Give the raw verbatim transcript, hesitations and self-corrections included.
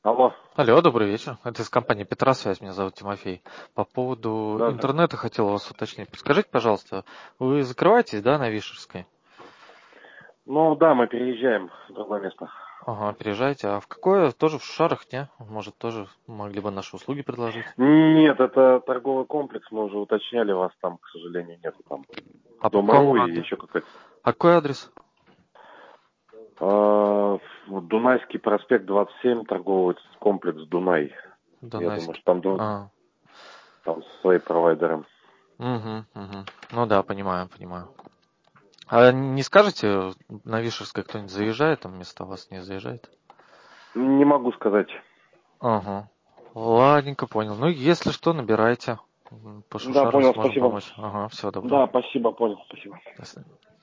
Алло, Алло, добрый вечер. Это из компании Петросвязь. Меня зовут Тимофей. По поводу да, да. интернета хотел вас уточнить. Подскажите, пожалуйста, вы закрываетесь, да, на Вишерской? Ну да, мы переезжаем в другое место. Ага, приезжайте. А в какое? Тоже в Шарах, не? Может, тоже могли бы наши услуги предложить? Нет, это торговый комплекс, мы уже уточняли, вас там, к сожалению, нет. Там А по Дом.ру какому и адресу? еще какой-то. А какой адрес? А, вот Дунайский проспект двадцать семь, торговый комплекс Дунай. Я думаю, Донецкий. что там, ду- А, там свои провайдеры. угу, угу. Ну да, понимаю, понимаю. А не скажете, на Вишерской кто-нибудь заезжает, там вместо вас не заезжает? Не могу сказать. Ага. Ладненько, понял. Ну, если что, набирайте. М, По Да, Шушару понял, сможем спасибо. помочь. Ага, всего доброго. Да, спасибо, понял, спасибо. До свидания.